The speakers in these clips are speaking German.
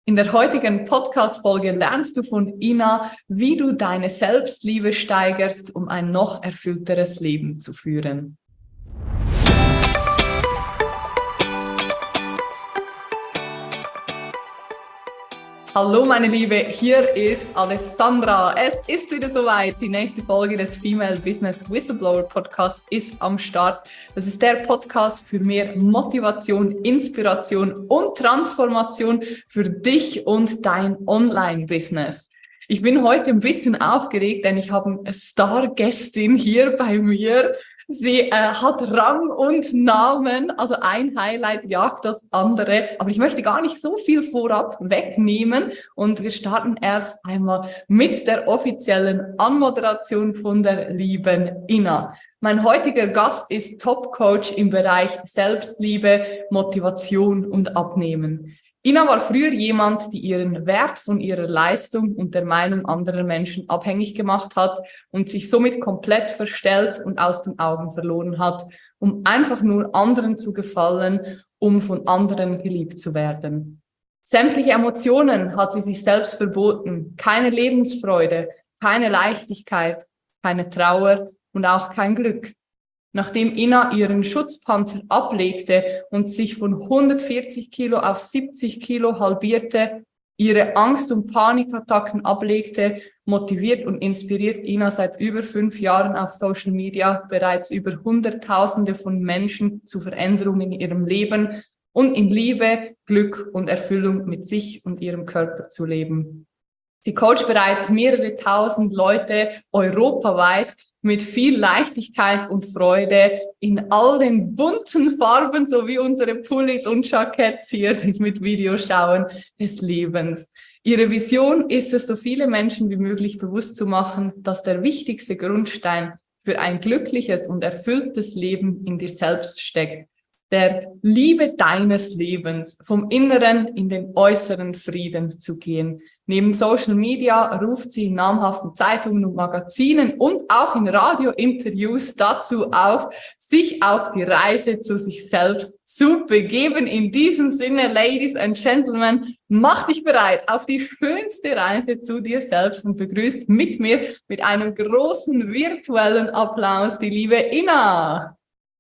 In der heutigen Podcast-Folge lernst du von Ina, wie du deine Selbstliebe steigerst, um ein noch erfüllteres Leben zu führen. Hallo meine Liebe, hier ist Alessandra. Es ist wieder soweit. Die nächste Folge des Female Business Whistleblower Podcasts ist am Start. Das ist der Podcast für mehr Motivation, Inspiration und Transformation für dich und dein Online-Business. Ich bin heute ein bisschen aufgeregt, denn ich habe eine Stargästin hier bei mir. Sie hat Rang und Namen, also ein Highlight jagt das andere. Aber ich möchte gar nicht so viel vorab wegnehmen und wir starten erst einmal mit der offiziellen Anmoderation von der lieben Ina. Mein heutiger Gast ist Top-Coach im Bereich Selbstliebe, Motivation und Abnehmen. Ina war früher jemand, die ihren Wert von ihrer Leistung und der Meinung anderer Menschen abhängig gemacht hat und sich somit komplett verstellt und aus den Augen verloren hat, um einfach nur anderen zu gefallen, um von anderen geliebt zu werden. Sämtliche Emotionen hat sie sich selbst verboten, keine Lebensfreude, keine Leichtigkeit, keine Trauer und auch kein Glück. Nachdem Ina ihren Schutzpanzer ablegte und sich von 140 Kilo auf 70 Kilo halbierte, ihre Angst- und Panikattacken ablegte, motiviert und inspiriert Ina seit über 5 Jahren auf Social Media bereits über Hunderttausende von Menschen zu Veränderungen in ihrem Leben und in Liebe, Glück und Erfüllung mit sich und ihrem Körper zu leben. Sie coacht bereits mehrere tausend Leute europaweit mit viel Leichtigkeit und Freude in all den bunten Farben, so wie unsere Pullis und Jacketts hier, die mit Video schauen, des Lebens. Ihre Vision ist es, so viele Menschen wie möglich bewusst zu machen, dass der wichtigste Grundstein für ein glückliches und erfülltes Leben in dir selbst steckt. Der Liebe deines Lebens, vom Inneren in den äußeren Frieden zu gehen. Neben Social Media ruft sie in namhaften Zeitungen und Magazinen und auch in Radiointerviews dazu auf, sich auf die Reise zu sich selbst zu begeben. In diesem Sinne, Ladies and Gentlemen, mach dich bereit auf die schönste Reise zu dir selbst und begrüßt mit mir mit einem großen virtuellen Applaus die liebe Ina.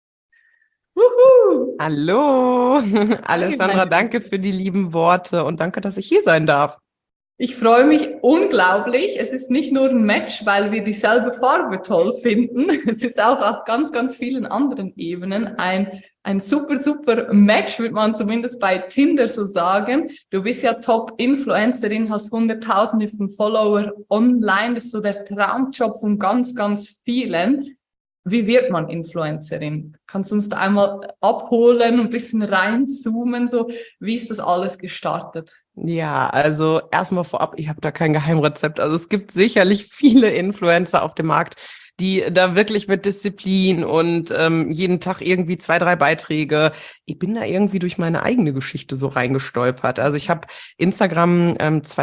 Wuhu. Hallo, Alessandra, Hi, danke für die lieben Worte und danke, dass ich hier sein darf. Ich freue mich unglaublich. Es ist nicht nur ein Match, weil wir dieselbe Farbe toll finden. Es ist auch auf ganz, ganz vielen anderen Ebenen ein super, super Match, würde man zumindest bei Tinder so sagen. Du bist ja Top-Influencerin, hast Hunderttausende von Follower online. Das ist so der Traumjob von ganz, ganz vielen. Wie wird man Influencerin? Kannst du uns da einmal abholen und ein bisschen reinzoomen? So, wie ist das alles gestartet? Ja, also erstmal vorab, ich habe da kein Geheimrezept. Also es gibt sicherlich viele Influencer auf dem Markt, die da wirklich mit Disziplin und jeden Tag irgendwie 2, 3 Beiträge. Ich bin da irgendwie durch meine eigene Geschichte so reingestolpert. Also ich habe Instagram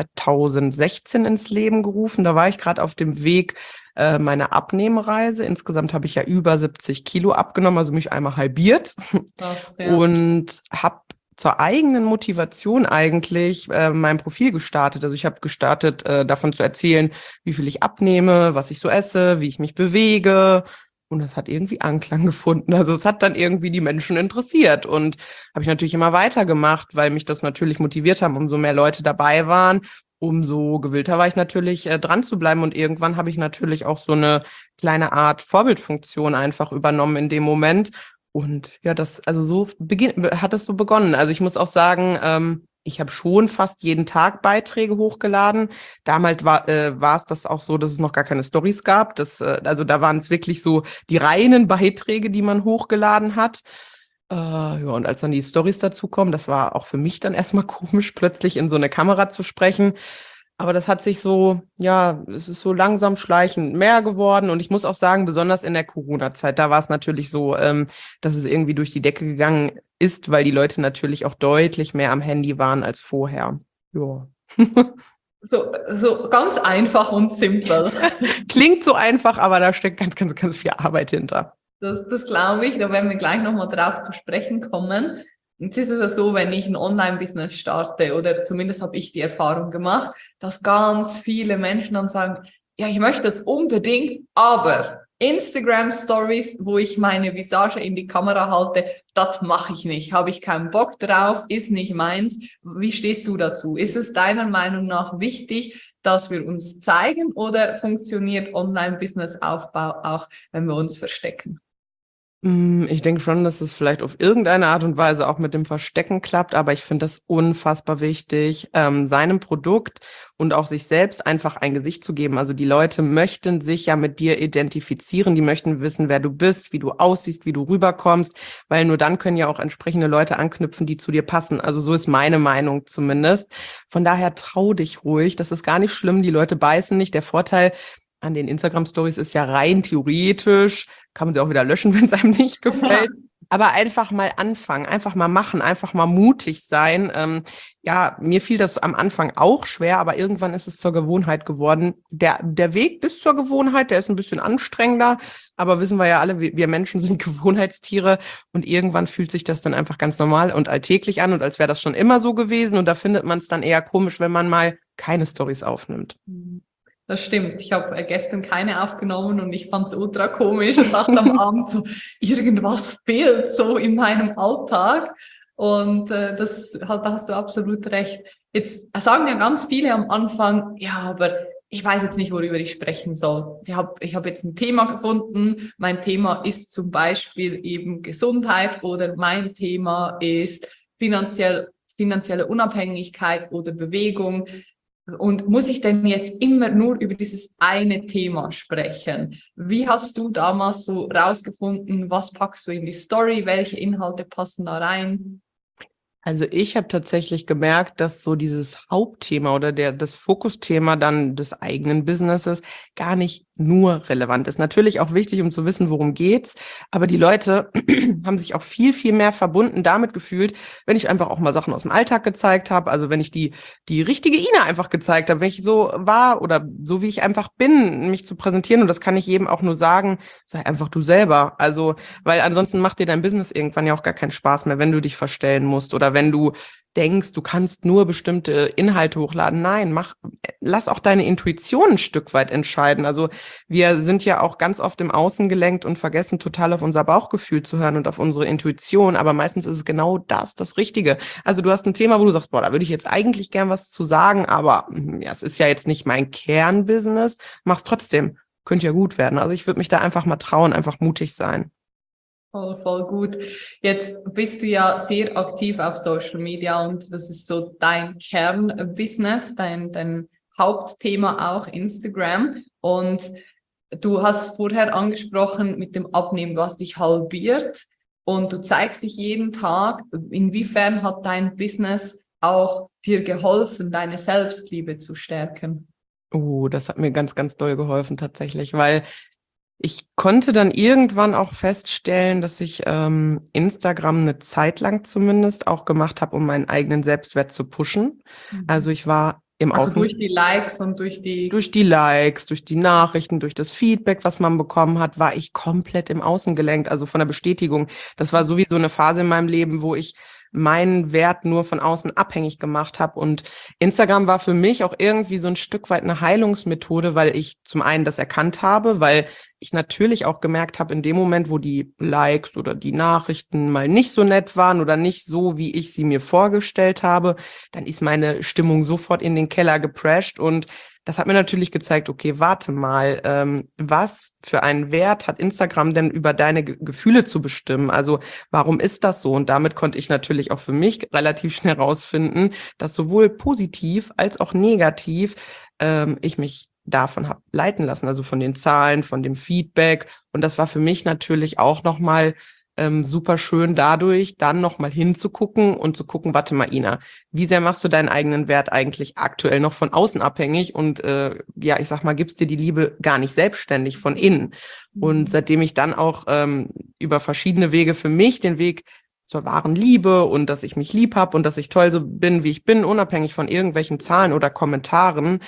2016 ins Leben gerufen. Da war ich gerade auf dem Weg meiner Abnehmreise. Insgesamt habe ich ja über 70 Kilo abgenommen, also mich einmal halbiert. Das, ja. Und habe zur eigenen Motivation eigentlich mein Profil gestartet. Also ich habe gestartet, davon zu erzählen, wie viel ich abnehme, was ich so esse, wie ich mich bewege. Und das hat irgendwie Anklang gefunden. Also es hat dann irgendwie die Menschen interessiert. Und habe ich natürlich immer weitergemacht, weil mich das natürlich motiviert haben, umso mehr Leute dabei waren. Umso gewillter war ich natürlich, dran zu bleiben. Und irgendwann habe ich natürlich auch so eine kleine Art Vorbildfunktion einfach übernommen in dem Moment. Und ja, so hat es so begonnen. Also ich muss auch sagen, ich habe schon fast jeden Tag Beiträge hochgeladen. Damals war es das auch so, dass es noch gar keine Storys gab. Also da waren es wirklich so die reinen Beiträge, die man hochgeladen hat. Ja, und als dann die Storys dazukommen, das war auch für mich dann erstmal komisch, plötzlich in so eine Kamera zu sprechen. Aber das hat sich so, ja, es ist so langsam schleichend mehr geworden. Und ich muss auch sagen, besonders in der Corona-Zeit, da war es natürlich so, dass es irgendwie durch die Decke gegangen ist, weil die Leute natürlich auch deutlich mehr am Handy waren als vorher. Ja. So ganz einfach und simpel. Klingt so einfach, aber da steckt ganz, ganz, ganz viel Arbeit hinter. Das glaube ich, da werden wir gleich nochmal drauf zu sprechen kommen. Jetzt ist es so, wenn ich ein Online-Business starte, oder zumindest habe ich die Erfahrung gemacht, dass ganz viele Menschen dann sagen, ja, ich möchte das unbedingt, aber Instagram-Stories, wo ich meine Visage in die Kamera halte, das mache ich nicht, habe ich keinen Bock drauf, ist nicht meins. Wie stehst du dazu? Ist es deiner Meinung nach wichtig, dass wir uns zeigen, oder funktioniert Online-Business-Aufbau auch, wenn wir uns verstecken? Ich denke schon, dass es vielleicht auf irgendeine Art und Weise auch mit dem Verstecken klappt, aber ich finde das unfassbar wichtig, seinem Produkt und auch sich selbst einfach ein Gesicht zu geben. Also die Leute möchten sich ja mit dir identifizieren, die möchten wissen, wer du bist, wie du aussiehst, wie du rüberkommst, weil nur dann können ja auch entsprechende Leute anknüpfen, die zu dir passen. Also so ist meine Meinung zumindest. Von daher trau dich ruhig, das ist gar nicht schlimm, die Leute beißen nicht. Der Vorteil an den Instagram-Stories ist ja rein theoretisch, kann man sie auch wieder löschen, wenn es einem nicht gefällt. Aber einfach mal anfangen, einfach mal machen, einfach mal mutig sein. Ja, mir fiel das am Anfang auch schwer, aber irgendwann ist es zur Gewohnheit geworden. Der Weg bis zur Gewohnheit, der ist ein bisschen anstrengender, aber wissen wir ja alle, wir Menschen sind Gewohnheitstiere und irgendwann fühlt sich das dann einfach ganz normal und alltäglich an und als wäre das schon immer so gewesen und da findet man es dann eher komisch, wenn man mal keine Stories aufnimmt. Das stimmt. Ich habe gestern keine aufgenommen und ich fand es ultra komisch und dachte am Abend so, irgendwas fehlt so in meinem Alltag. Und da hast du absolut recht. Jetzt sagen ja ganz viele am Anfang, ja, aber ich weiß jetzt nicht, worüber ich sprechen soll. Ich hab jetzt ein Thema gefunden. Mein Thema ist zum Beispiel eben Gesundheit, oder mein Thema ist finanzielle Unabhängigkeit oder Bewegung. Und muss ich denn jetzt immer nur über dieses eine Thema sprechen? Wie hast du damals so rausgefunden, was packst du in die Story, welche Inhalte passen da rein? Also ich habe tatsächlich gemerkt, dass so dieses Hauptthema oder das Fokusthema dann des eigenen Businesses gar nicht nur relevant ist. Natürlich auch wichtig, um zu wissen, worum geht's. Aber die Leute haben sich auch viel, viel mehr verbunden damit gefühlt, wenn ich einfach auch mal Sachen aus dem Alltag gezeigt habe. Also wenn ich die richtige Ina einfach gezeigt habe, wenn ich so war oder so wie ich einfach bin, mich zu präsentieren. Und das kann ich jedem auch nur sagen, sei einfach du selber. Also, weil ansonsten macht dir dein Business irgendwann ja auch gar keinen Spaß mehr, wenn du dich verstellen musst oder wenn du denkst, du kannst nur bestimmte Inhalte hochladen. Nein, lass auch deine Intuition ein Stück weit entscheiden. Also wir sind ja auch ganz oft im Außen gelenkt und vergessen total auf unser Bauchgefühl zu hören und auf unsere Intuition. Aber meistens ist es genau das Richtige. Also du hast ein Thema, wo du sagst, boah, da würde ich jetzt eigentlich gern was zu sagen, aber ja, es ist ja jetzt nicht mein Kernbusiness. Mach's trotzdem. Könnte ja gut werden. Also ich würde mich da einfach mal trauen, einfach mutig sein. Voll gut. Jetzt bist du ja sehr aktiv auf Social Media und das ist so dein Kernbusiness, dein Hauptthema auch Instagram. Und du hast vorher angesprochen mit dem Abnehmen, du hast dich halbiert und du zeigst dich jeden Tag. Inwiefern hat dein Business auch dir geholfen, deine Selbstliebe zu stärken? Oh, das hat mir ganz, ganz doll geholfen tatsächlich, weil ich konnte dann irgendwann auch feststellen, dass ich Instagram eine Zeit lang zumindest auch gemacht habe, um meinen eigenen Selbstwert zu pushen. Also ich war im Also Außen durch die Likes und durch die Likes, durch die Nachrichten, durch das Feedback, was man bekommen hat, war ich komplett im Außen gelenkt, also von der Bestätigung. Das war sowieso eine Phase in meinem Leben, wo ich meinen Wert nur von außen abhängig gemacht habe. Und Instagram war für mich auch irgendwie so ein Stück weit eine Heilungsmethode, weil ich zum einen das erkannt habe, weil ich natürlich auch gemerkt habe, in dem Moment, wo die Likes oder die Nachrichten mal nicht so nett waren oder nicht so, wie ich sie mir vorgestellt habe, dann ist meine Stimmung sofort in den Keller geprescht. Und das hat mir natürlich gezeigt, okay, warte mal, was für einen Wert hat Instagram denn über deine Gefühle zu bestimmen? Also warum ist das so? Und damit konnte ich natürlich auch für mich relativ schnell rausfinden, dass sowohl positiv als auch negativ ich mich davon habe leiten lassen, also von den Zahlen, von dem Feedback. Und das war für mich natürlich auch nochmal super schön dadurch, dann nochmal hinzugucken und zu gucken, warte mal, Ina, wie sehr machst du deinen eigenen Wert eigentlich aktuell noch von außen abhängig und ja, ich sag mal, gibst dir die Liebe gar nicht selbstständig von innen. Und seitdem ich dann auch über verschiedene Wege für mich den Weg zur wahren Liebe und dass ich mich lieb habe und dass ich toll so bin, wie ich bin, unabhängig von irgendwelchen Zahlen oder Kommentaren,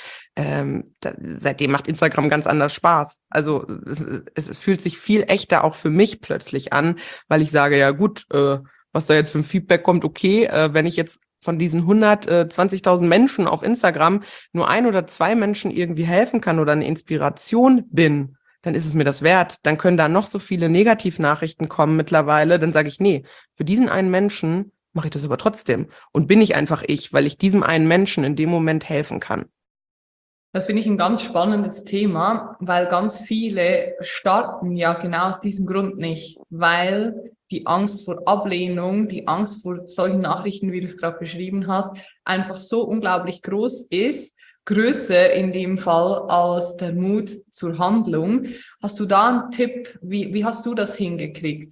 seitdem macht Instagram ganz anders Spaß. Also es fühlt sich viel echter auch für mich plötzlich an, weil ich sage, ja gut, was da jetzt für ein Feedback kommt, okay, wenn ich jetzt von diesen 120.000 Menschen auf Instagram nur 1 oder 2 Menschen irgendwie helfen kann oder eine Inspiration bin, dann ist es mir das wert. Dann können da noch so viele Negativnachrichten kommen mittlerweile. Dann sage ich, nee, für diesen einen Menschen mache ich das aber trotzdem. Und bin ich einfach ich, weil ich diesem einen Menschen in dem Moment helfen kann. Das finde ich ein ganz spannendes Thema, weil ganz viele starten ja genau aus diesem Grund nicht, weil die Angst vor Ablehnung, die Angst vor solchen Nachrichten, wie du es gerade beschrieben hast, einfach so unglaublich groß ist, größer in dem Fall als der Mut zur Handlung. Hast du da einen Tipp? Wie hast du das hingekriegt?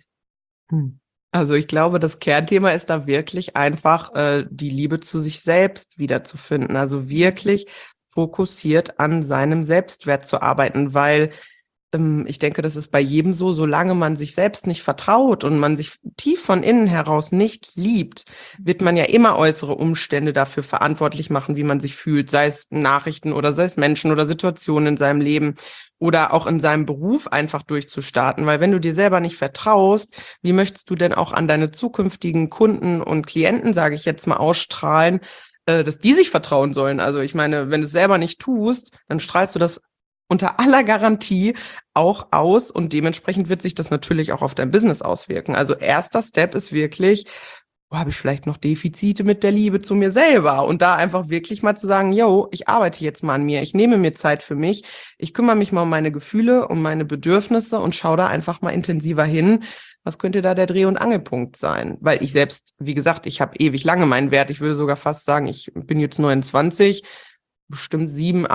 Also ich glaube, das Kernthema ist da wirklich einfach, die Liebe zu sich selbst wiederzufinden. Also wirklich fokussiert an seinem Selbstwert zu arbeiten, weil ich denke, das ist bei jedem so, solange man sich selbst nicht vertraut und man sich tief von innen heraus nicht liebt, wird man ja immer äußere Umstände dafür verantwortlich machen, wie man sich fühlt, sei es Nachrichten oder sei es Menschen oder Situationen in seinem Leben oder auch in seinem Beruf einfach durchzustarten. Weil wenn du dir selber nicht vertraust, wie möchtest du denn auch an deine zukünftigen Kunden und Klienten, sage ich jetzt mal, ausstrahlen, dass die sich vertrauen sollen? Also ich meine, wenn du es selber nicht tust, dann strahlst du das unter aller Garantie auch aus und dementsprechend wird sich das natürlich auch auf dein Business auswirken. Also erster Step ist wirklich, habe ich vielleicht noch Defizite mit der Liebe zu mir selber? Und da einfach wirklich mal zu sagen, yo, ich arbeite jetzt mal an mir, ich nehme mir Zeit für mich, ich kümmere mich mal um meine Gefühle, um meine Bedürfnisse und schaue da einfach mal intensiver hin. Was könnte da der Dreh- und Angelpunkt sein? Weil ich selbst, wie gesagt, ich habe ewig lange meinen Wert. Ich würde sogar fast sagen, ich bin jetzt 29, bestimmt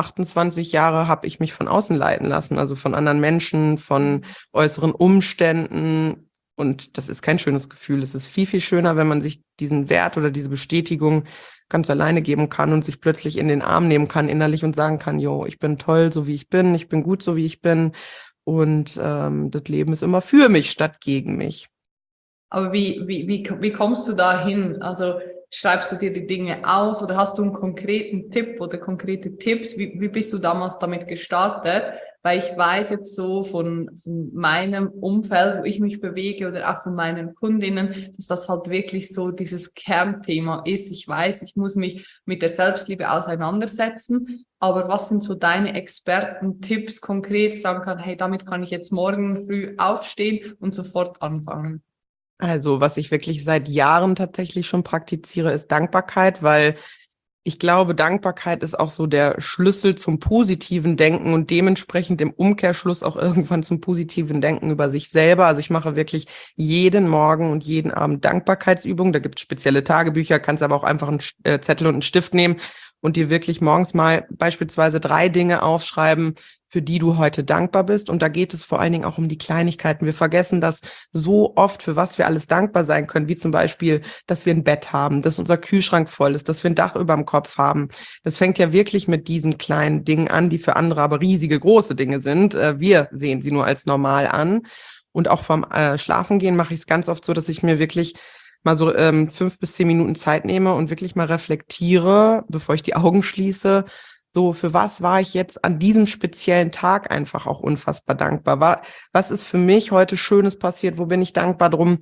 28 Jahre habe ich mich von außen leiten lassen, also von anderen Menschen, von äußeren Umständen. Und das ist kein schönes Gefühl. Es ist viel, viel schöner, wenn man sich diesen Wert oder diese Bestätigung ganz alleine geben kann und sich plötzlich in den Arm nehmen kann innerlich und sagen kann, jo, ich bin toll, so wie ich bin gut, so wie ich bin. Und das Leben ist immer für mich statt gegen mich. Aber wie kommst du da hin? Also schreibst du dir die Dinge auf oder hast du einen konkreten Tipp oder konkrete Tipps? Wie bist du damals damit gestartet? Weil ich weiß jetzt so von meinem Umfeld, wo ich mich bewege oder auch von meinen Kundinnen, dass das halt wirklich so dieses Kernthema ist. Ich weiß, ich muss mich mit der Selbstliebe auseinandersetzen. Aber was sind so deine Experten-Tipps konkret, sagen kann, hey, damit kann ich jetzt morgen früh aufstehen und sofort anfangen? Also, was ich wirklich seit Jahren tatsächlich schon praktiziere, ist Dankbarkeit, weil ich glaube, Dankbarkeit ist auch so der Schlüssel zum positiven Denken und dementsprechend im Umkehrschluss auch irgendwann zum positiven Denken über sich selber. Also ich mache wirklich jeden Morgen und jeden Abend Dankbarkeitsübungen. Da gibt es spezielle Tagebücher, kannst aber auch einfach einen Zettel und einen Stift nehmen und dir wirklich morgens mal beispielsweise 3 Dinge aufschreiben, für die du heute dankbar bist. Und da geht es vor allen Dingen auch um die Kleinigkeiten. Wir vergessen das so oft, für was wir alles dankbar sein können, wie zum Beispiel, dass wir ein Bett haben, dass unser Kühlschrank voll ist, dass wir ein Dach über dem Kopf haben. Das fängt ja wirklich mit diesen kleinen Dingen an, die für andere aber riesige, große Dinge sind. Wir sehen sie nur als normal an. Und auch vom Schlafengehen mache ich es ganz oft so, dass ich mir wirklich mal so 5 bis 10 Minuten Zeit nehme und wirklich mal reflektiere, bevor ich die Augen schließe, so, für was war ich jetzt an diesem speziellen Tag einfach auch unfassbar dankbar? Was ist für mich heute Schönes passiert? Wo bin ich dankbar drum?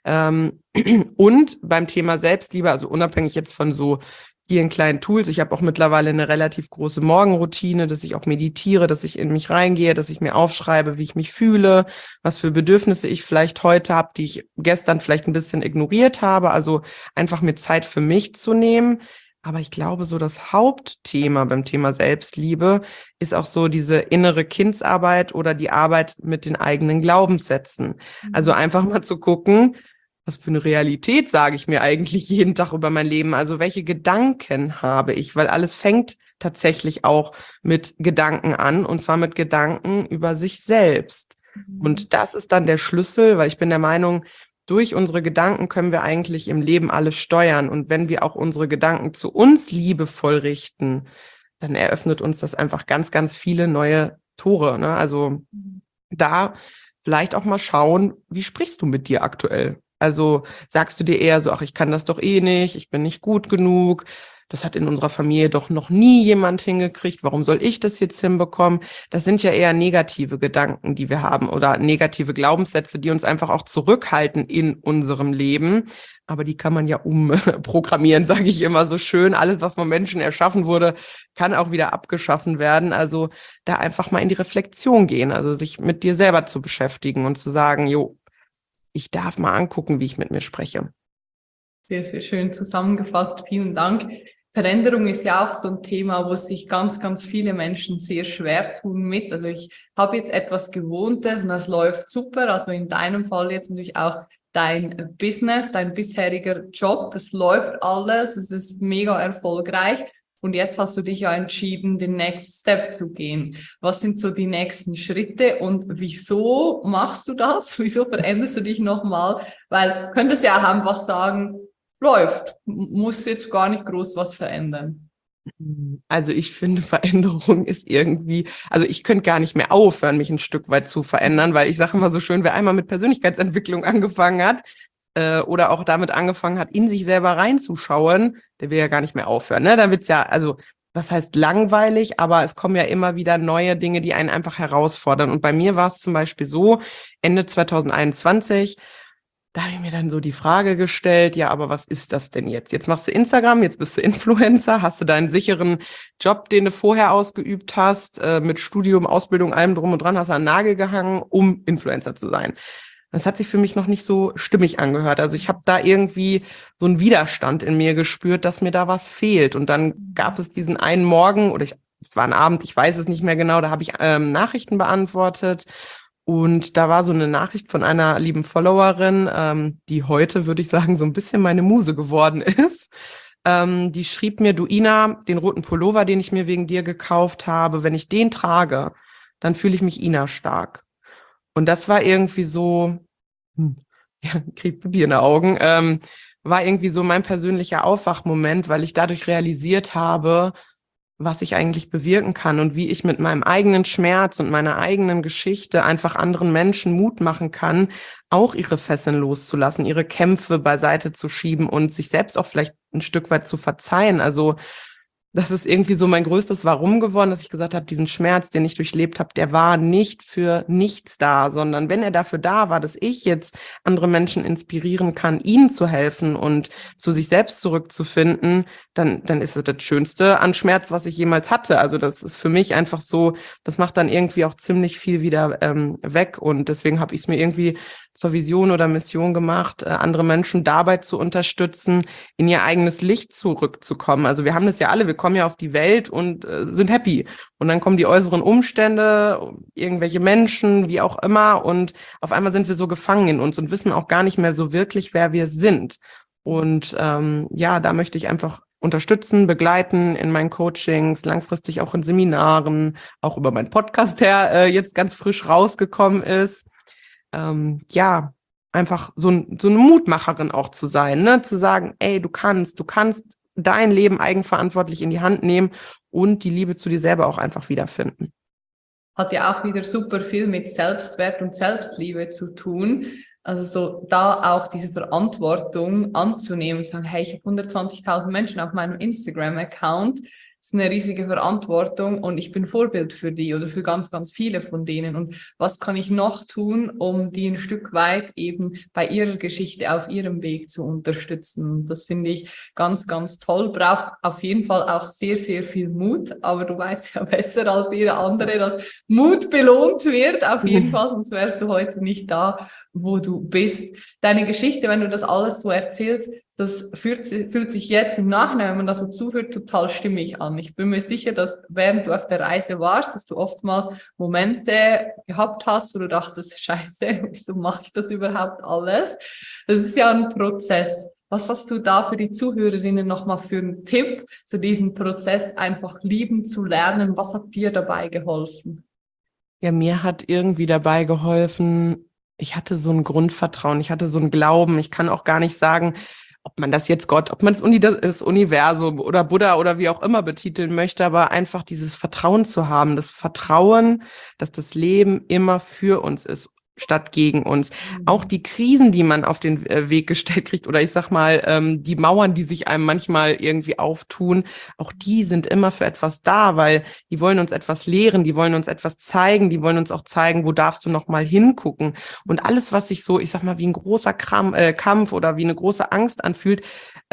Und beim Thema Selbstliebe, also unabhängig jetzt von so vielen kleinen Tools, ich habe auch mittlerweile eine relativ große Morgenroutine, dass ich auch meditiere, dass ich in mich reingehe, dass ich mir aufschreibe, wie ich mich fühle, was für Bedürfnisse ich vielleicht heute habe, die ich gestern vielleicht ein bisschen ignoriert habe. Also einfach mir Zeit für mich zu nehmen. Aber ich glaube, so das Hauptthema beim Thema Selbstliebe ist auch so diese innere Kindsarbeit oder die Arbeit mit den eigenen Glaubenssätzen. Also einfach mal zu gucken, was für eine Realität sage ich mir eigentlich jeden Tag über mein Leben? Also welche Gedanken habe ich? Weil alles fängt tatsächlich auch mit Gedanken an, und zwar mit Gedanken über sich selbst. Und das ist dann der Schlüssel, weil ich bin der Meinung, durch unsere Gedanken können wir eigentlich im Leben alles steuern. Und wenn wir auch unsere Gedanken zu uns liebevoll richten, dann eröffnet uns das einfach ganz, ganz viele neue Tore, ne? Also da vielleicht auch mal schauen, wie sprichst du mit dir aktuell? Also sagst du dir eher so, ach, ich kann das doch eh nicht, ich bin nicht gut genug? das hat in unserer Familie doch noch nie jemand hingekriegt, warum soll ich das jetzt hinbekommen? Das sind ja eher negative Gedanken, die wir haben oder negative Glaubenssätze, die uns einfach auch zurückhalten in unserem Leben. Aber die kann man ja umprogrammieren, sage ich immer so schön. Alles, was von Menschen erschaffen wurde, kann auch wieder abgeschaffen werden. Also da einfach mal in die Reflexion gehen, also sich mit dir selber zu beschäftigen und zu sagen, jo, ich darf mal angucken, wie ich mit mir spreche. Sehr, sehr schön zusammengefasst. Vielen Dank. Veränderung ist ja auch so ein Thema, wo sich ganz, ganz viele Menschen sehr schwer tun mit. Also ich habe jetzt etwas Gewohntes und das läuft super. Also in deinem Fall jetzt natürlich auch dein Business, dein bisheriger Job. Es läuft alles, es ist mega erfolgreich. Und jetzt hast du dich ja entschieden, den Next Step zu gehen. Was sind so die nächsten Schritte und wieso machst du das? Wieso veränderst du dich nochmal? Weil du könntest ja auch einfach sagen, läuft, muss jetzt gar nicht groß was verändern. Also ich finde, Veränderung ist irgendwie, also ich könnte gar nicht mehr aufhören, mich ein Stück weit zu verändern, weil ich sage immer so schön, wer einmal mit Persönlichkeitsentwicklung angefangen hat oder auch damit angefangen hat, in sich selber reinzuschauen, der will ja gar nicht mehr aufhören. Ne? Da wird's ja, also was heißt langweilig, aber es kommen ja immer wieder neue Dinge, die einen einfach herausfordern. Und bei mir war es zum Beispiel so, Ende 2021, da habe ich mir dann so die Frage gestellt, ja, aber was ist das denn jetzt? Jetzt machst du Instagram, jetzt bist du Influencer, hast du deinen sicheren Job, den du vorher ausgeübt hast, mit Studium, Ausbildung, allem drum und dran, hast du an den Nagel gehangen, um Influencer zu sein. Das hat sich für mich noch nicht so stimmig angehört. Also ich habe da irgendwie so einen Widerstand in mir gespürt, dass mir da was fehlt. Und dann gab es diesen einen Morgen, es war ein Abend, ich weiß es nicht mehr genau, da habe ich Nachrichten beantwortet. Und da war so eine Nachricht von einer lieben Followerin, die heute, würde ich sagen, so ein bisschen meine Muse geworden ist. Die schrieb mir, du Ina, den roten Pullover, den ich mir wegen dir gekauft habe, wenn ich den trage, dann fühle ich mich Ina stark. Und das war irgendwie so, ja, krieg Bier in den Augen, war irgendwie so mein persönlicher Aufwachmoment, weil ich dadurch realisiert habe, was ich eigentlich bewirken kann und wie ich mit meinem eigenen Schmerz und meiner eigenen Geschichte einfach anderen Menschen Mut machen kann, auch ihre Fesseln loszulassen, ihre Kämpfe beiseite zu schieben und sich selbst auch vielleicht ein Stück weit zu verzeihen. Also das ist irgendwie so mein größtes Warum geworden, dass ich gesagt habe, diesen Schmerz, den ich durchlebt habe, der war nicht für nichts da, sondern wenn er dafür da war, dass ich jetzt andere Menschen inspirieren kann, ihnen zu helfen und zu sich selbst zurückzufinden, dann ist es das Schönste an Schmerz, was ich jemals hatte. Also das ist für mich einfach so, das macht dann irgendwie auch ziemlich viel wieder weg und deswegen habe ich es mir irgendwie zur Vision oder Mission gemacht, andere Menschen dabei zu unterstützen, in ihr eigenes Licht zurückzukommen. Also wir haben das ja alle, wir kommen ja auf die Welt und sind happy. Und dann kommen die äußeren Umstände, irgendwelche Menschen, wie auch immer. Und auf einmal sind wir so gefangen in uns und wissen auch gar nicht mehr so wirklich, wer wir sind. Und ja, da möchte ich einfach unterstützen, begleiten in meinen Coachings, langfristig auch in Seminaren, auch über meinen Podcast, der jetzt ganz frisch rausgekommen ist. Ja, einfach so eine Mutmacherin auch zu sein, ne? Zu sagen, ey, du kannst dein Leben eigenverantwortlich in die Hand nehmen und die Liebe zu dir selber auch einfach wiederfinden. Hat ja auch wieder super viel mit Selbstwert und Selbstliebe zu tun. Also so da auch diese Verantwortung anzunehmen und zu sagen, hey, ich habe 120.000 Menschen auf meinem Instagram-Account. Das ist eine riesige Verantwortung und ich bin Vorbild für die oder für ganz, ganz viele von denen. Und was kann ich noch tun, um die ein Stück weit eben bei ihrer Geschichte auf ihrem Weg zu unterstützen? Das finde ich ganz, ganz toll. Braucht auf jeden Fall auch sehr, sehr viel Mut. Aber du weißt ja besser als jeder andere, dass Mut belohnt wird. Auf jeden Fall, sonst wärst du heute nicht da, wo du bist. Deine Geschichte, wenn du das alles so erzählst, das fühlt sich jetzt im Nachhinein, wenn man das so zuhört, total stimmig an. Ich bin mir sicher, dass während du auf der Reise warst, dass du oftmals Momente gehabt hast, wo du dachtest, Scheiße, wieso mache ich das überhaupt alles? Das ist ja ein Prozess. Was hast du da für die Zuhörerinnen nochmal für einen Tipp, so diesen Prozess einfach lieben zu lernen? Was hat dir dabei geholfen? Ja, mir hat irgendwie dabei geholfen, ich hatte so ein Grundvertrauen, ich hatte so ein Glauben. Ich kann auch gar nicht sagen, ob man das jetzt Gott, ob man das Universum oder Buddha oder wie auch immer betiteln möchte, aber einfach dieses Vertrauen zu haben, das Vertrauen, dass das Leben immer für uns ist. statt gegen uns. Auch die Krisen, die man auf den Weg gestellt kriegt, oder ich sag mal, die Mauern, die sich einem manchmal irgendwie auftun, auch die sind immer für etwas da, weil die wollen uns etwas lehren, die wollen uns etwas zeigen, die wollen uns auch zeigen, wo darfst du noch mal hingucken. Und alles, was sich so, ich sag mal, wie ein großer Kampf oder wie eine große Angst anfühlt,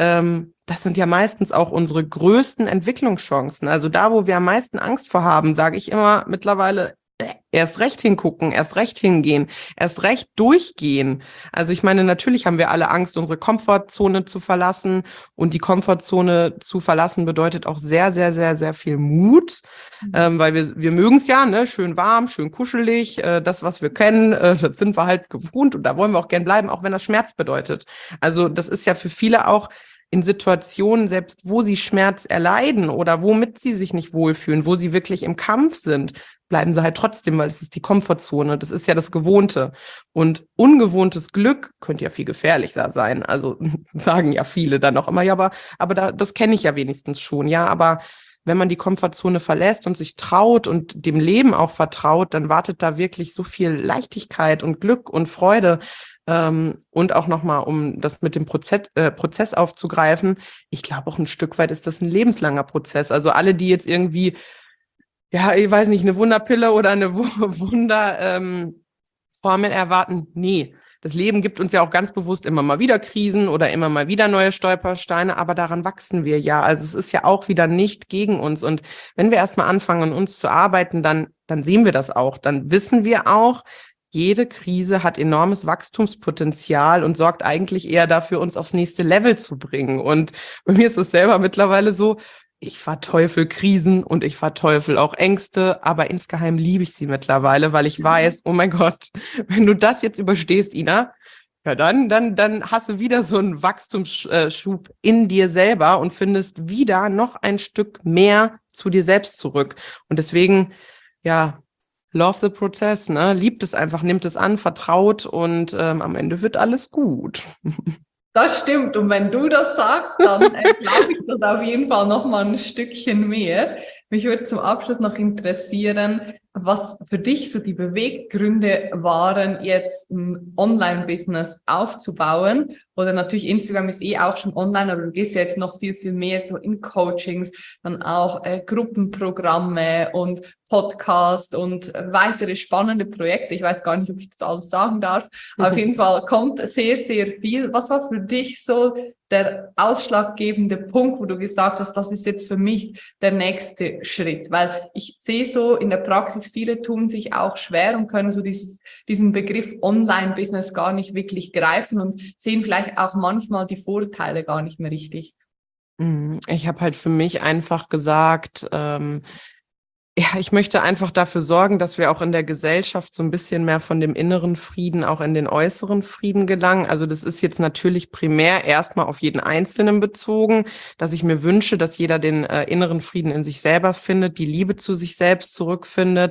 das sind ja meistens auch unsere größten Entwicklungschancen. Also da, wo wir am meisten Angst vor haben, sage ich immer mittlerweile, erst recht hingucken, erst recht hingehen, erst recht durchgehen. Also ich meine, natürlich haben wir alle Angst, unsere Komfortzone zu verlassen. Und die Komfortzone zu verlassen bedeutet auch sehr, sehr, sehr, sehr viel Mut, weil wir mögen es ja, ne, schön warm, schön kuschelig, das, was wir kennen, das sind wir halt gewohnt und da wollen wir auch gern bleiben, auch wenn das Schmerz bedeutet. Also das ist ja für viele auch in Situationen, selbst wo sie Schmerz erleiden oder womit sie sich nicht wohlfühlen, wo sie wirklich im Kampf sind, bleiben sie halt trotzdem, weil es ist die Komfortzone, das ist ja das Gewohnte. Und ungewohntes Glück könnte ja viel gefährlicher sein. Also sagen ja viele dann auch immer, ja, aber das kenne ich ja wenigstens schon. Ja, aber wenn man die Komfortzone verlässt und sich traut und dem Leben auch vertraut, dann wartet da wirklich so viel Leichtigkeit und Glück und Freude. Und auch nochmal, um das mit dem Prozess aufzugreifen, ich glaube auch ein Stück weit ist das ein lebenslanger Prozess. Also alle, die jetzt irgendwie, ja, ich weiß nicht, eine Wunderpille oder eine Wunderformel erwarten, nee. Das Leben gibt uns ja auch ganz bewusst immer mal wieder Krisen oder immer mal wieder neue Stolpersteine, aber daran wachsen wir ja. Also es ist ja auch wieder nicht gegen uns. Und wenn wir erstmal anfangen, an uns zu arbeiten, dann sehen wir das auch. Dann wissen wir auch, jede Krise hat enormes Wachstumspotenzial und sorgt eigentlich eher dafür, uns aufs nächste Level zu bringen. Und bei mir ist es selber mittlerweile so, ich verteufel Krisen und ich verteufel auch Ängste, aber insgeheim liebe ich sie mittlerweile, weil ich weiß, oh mein Gott, wenn du das jetzt überstehst, Ina, ja dann hast du wieder so einen Wachstumsschub in dir selber und findest wieder noch ein Stück mehr zu dir selbst zurück. Und deswegen, ja, love the process, ne? Liebt es einfach, nimmt es an, vertraut und am Ende wird alles gut. Das stimmt. Und wenn du das sagst, dann glaube ich das auf jeden Fall noch mal ein Stückchen mehr. Mich würde zum Abschluss noch interessieren, was für dich so die Beweggründe waren, jetzt ein Online-Business aufzubauen. Oder natürlich Instagram ist eh auch schon online, aber du gehst ja jetzt noch viel, viel mehr so in Coachings, dann auch Gruppenprogramme und Podcast und weitere spannende Projekte. Ich weiß gar nicht, ob ich das alles sagen darf. Aber auf jeden Fall kommt sehr, sehr viel. Was war für dich so der ausschlaggebende Punkt, wo du gesagt hast, das ist jetzt für mich der nächste Schritt? Weil ich sehe so in der Praxis, viele tun sich auch schwer und können so diesen Begriff Online-Business gar nicht wirklich greifen und sehen vielleicht auch manchmal die Vorteile gar nicht mehr richtig. Ich habe halt für mich einfach gesagt, ja, ich möchte einfach dafür sorgen, dass wir auch in der Gesellschaft so ein bisschen mehr von dem inneren Frieden auch in den äußeren Frieden gelangen. Also das ist jetzt natürlich primär erstmal auf jeden Einzelnen bezogen, dass ich mir wünsche, dass jeder den inneren Frieden in sich selber findet, die Liebe zu sich selbst zurückfindet,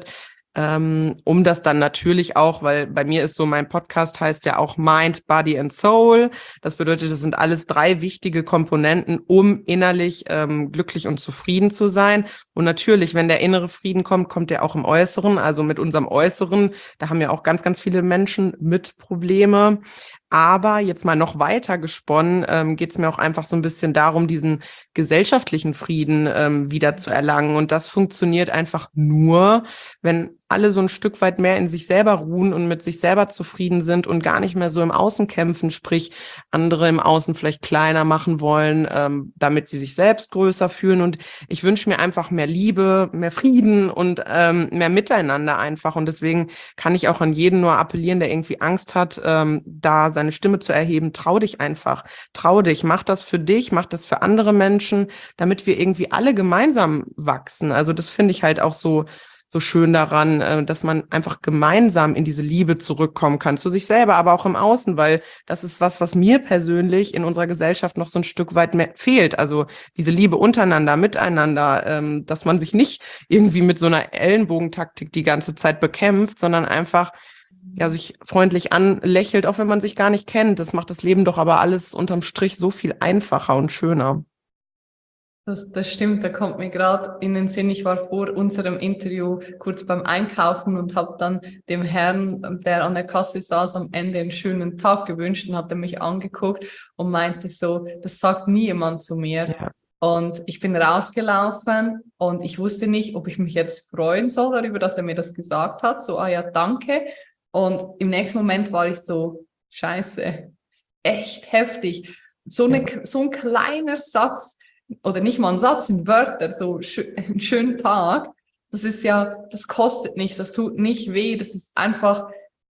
um das dann natürlich auch, weil bei mir ist so, mein Podcast heißt ja auch Mind, Body and Soul. Das bedeutet, das sind alles 3 wichtige Komponenten, um innerlich glücklich und zufrieden zu sein. Und natürlich, wenn der innere Frieden kommt, kommt der auch im Äußeren. Also mit unserem Äußeren, da haben ja auch ganz, ganz viele Menschen mit Probleme. Aber jetzt mal noch weiter gesponnen, geht es mir auch einfach so ein bisschen darum, diesen gesellschaftlichen Frieden wieder zu erlangen. Und das funktioniert einfach nur, wenn alle so ein Stück weit mehr in sich selber ruhen und mit sich selber zufrieden sind und gar nicht mehr so im Außen kämpfen, sprich andere im Außen vielleicht kleiner machen wollen, damit sie sich selbst größer fühlen. Und ich wünsche mir einfach mehr Liebe, mehr Frieden und mehr Miteinander einfach. Und deswegen kann ich auch an jeden nur appellieren, der irgendwie Angst hat, da seine Stimme zu erheben. Trau dich einfach, trau dich, mach das für dich, mach das für andere Menschen, damit wir irgendwie alle gemeinsam wachsen. Also das finde ich halt auch so schön daran, dass man einfach gemeinsam in diese Liebe zurückkommen kann, zu sich selber, aber auch im Außen, weil das ist was mir persönlich in unserer Gesellschaft noch so ein Stück weit mehr fehlt. Also diese Liebe untereinander, miteinander, dass man sich nicht irgendwie mit so einer Ellenbogentaktik die ganze Zeit bekämpft, sondern einfach ja sich freundlich anlächelt, auch wenn man sich gar nicht kennt. Das macht das Leben doch aber alles unterm Strich so viel einfacher und schöner. Das stimmt, da kommt mir gerade in den Sinn, ich war vor unserem Interview kurz beim Einkaufen und habe dann dem Herrn, der an der Kasse saß, am Ende einen schönen Tag gewünscht und hat er mich angeguckt und meinte so, das sagt nie jemand zu mir. Ja. Und ich bin rausgelaufen und ich wusste nicht, ob ich mich jetzt freuen soll darüber, dass er mir das gesagt hat, so, ah ja, danke. Und im nächsten Moment war ich so, scheiße, ist echt heftig. So ein kleiner Satz, oder nicht mal ein Satz, sind Wörter, so einen schönen Tag, das ist ja, das kostet nichts, das tut nicht weh, das ist einfach,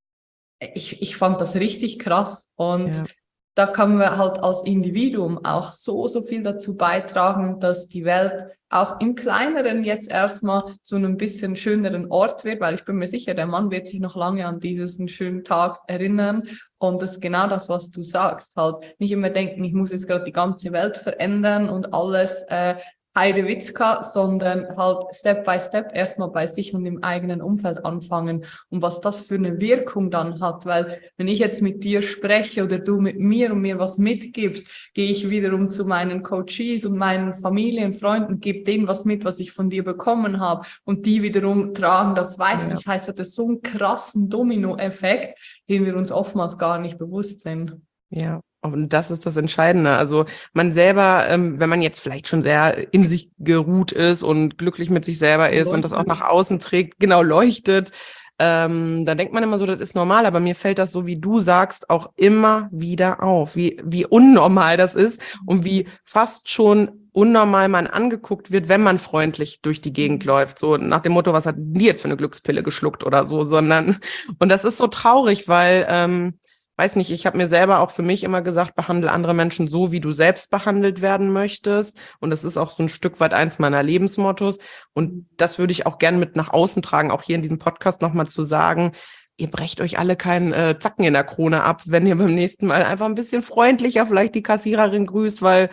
ich fand das richtig krass und da kann man halt als Individuum auch so viel dazu beitragen, dass die Welt auch im Kleineren jetzt erstmal zu einem bisschen schöneren Ort wird, weil ich bin mir sicher, der Mann wird sich noch lange an diesen schönen Tag erinnern. Und das ist genau das, was du sagst. Halt nicht immer denken, ich muss jetzt gerade die ganze Welt verändern und alles Heidewitzka, sondern halt Step by Step erstmal bei sich und im eigenen Umfeld anfangen und was das für eine Wirkung dann hat, weil wenn ich jetzt mit dir spreche oder du mit mir und mir was mitgibst, gehe ich wiederum zu meinen Coaches und meinen Familien, Freunden, gebe denen was mit, was ich von dir bekommen habe und die wiederum tragen das weiter. Das heißt, das ist so einen krassen Dominoeffekt, den wir uns oftmals gar nicht bewusst sind. Ja. Und das ist das Entscheidende. Also man selber, wenn man jetzt vielleicht schon sehr in sich geruht ist und glücklich mit sich selber ist und das auch nach außen trägt, genau leuchtet, dann denkt man immer so, das ist normal. Aber mir fällt das so, wie du sagst, auch immer wieder auf, wie unnormal das ist und wie fast schon unnormal man angeguckt wird, wenn man freundlich durch die Gegend läuft. So nach dem Motto, was hat die jetzt für eine Glückspille geschluckt oder so, sondern, und das ist so traurig, weil, weiß nicht, ich habe mir selber auch für mich immer gesagt, behandle andere Menschen so, wie du selbst behandelt werden möchtest. Und das ist auch so ein Stück weit eins meiner Lebensmottos. Und das würde ich auch gern mit nach außen tragen, auch hier in diesem Podcast nochmal zu sagen, ihr brecht euch alle keinen Zacken in der Krone ab, wenn ihr beim nächsten Mal einfach ein bisschen freundlicher vielleicht die Kassiererin grüßt, weil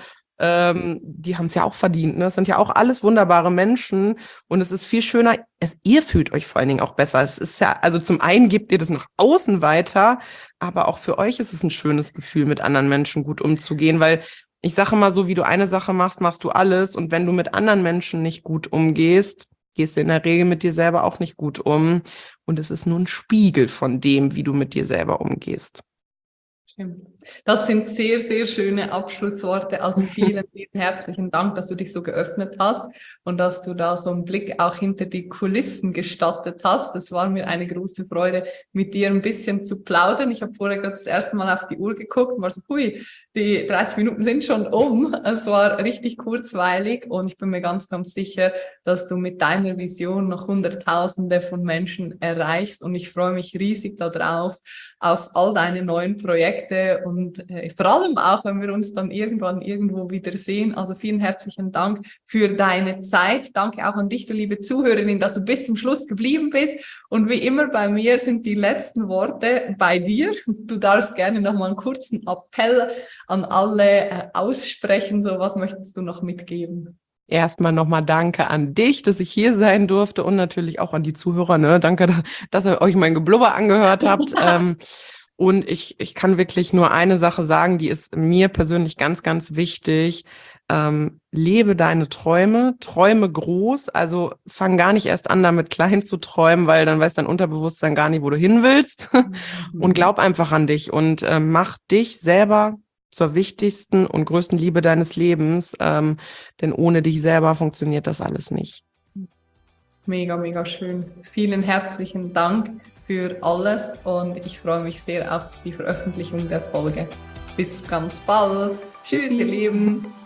die haben es ja auch verdient. Ne? Das sind ja auch alles wunderbare Menschen und es ist viel schöner, ihr fühlt euch vor allen Dingen auch besser. Es ist ja, also zum einen gebt ihr das nach außen weiter, aber auch für euch ist es ein schönes Gefühl, mit anderen Menschen gut umzugehen, weil ich sage mal so, wie du eine Sache machst, machst du alles und wenn du mit anderen Menschen nicht gut umgehst, gehst du in der Regel mit dir selber auch nicht gut um und es ist nur ein Spiegel von dem, wie du mit dir selber umgehst. Das sind sehr, sehr schöne Abschlussworte. Also vielen, vielen herzlichen Dank, dass du dich so geöffnet hast und dass du da so einen Blick auch hinter die Kulissen gestattet hast. Das war mir eine große Freude, mit dir ein bisschen zu plaudern. Ich habe vorher gerade das erste Mal auf die Uhr geguckt und war so, hui, die 30 Minuten sind schon um. Es war richtig kurzweilig und ich bin mir ganz, ganz sicher, dass du mit deiner Vision noch Hunderttausende von Menschen erreichst und ich freue mich riesig darauf, auf all deine neuen Projekte und vor allem auch, wenn wir uns dann irgendwann irgendwo wieder sehen. Also vielen herzlichen Dank für deine Zeit. Danke auch an dich, du liebe Zuhörerin, dass du bis zum Schluss geblieben bist. Und wie immer bei mir sind die letzten Worte bei dir. Du darfst gerne nochmal einen kurzen Appell an alle aussprechen. So, was möchtest du noch mitgeben? Erstmal nochmal danke an dich, dass ich hier sein durfte und natürlich auch an die Zuhörer. Ne? Danke, dass ihr euch mein Geblubber angehört habt. Und ich kann wirklich nur eine Sache sagen, die ist mir persönlich ganz, ganz wichtig. Lebe deine Träume, träume groß, also fang gar nicht erst an, damit klein zu träumen, weil dann weiß dein Unterbewusstsein gar nicht, wo du hin willst. Und glaub einfach an dich und mach dich selber zur wichtigsten und größten Liebe deines Lebens, denn ohne dich selber funktioniert das alles nicht. Mega, mega schön. Vielen herzlichen Dank für alles und ich freue mich sehr auf die Veröffentlichung der Folge. Bis ganz bald. Tschüss, ihr Lieben.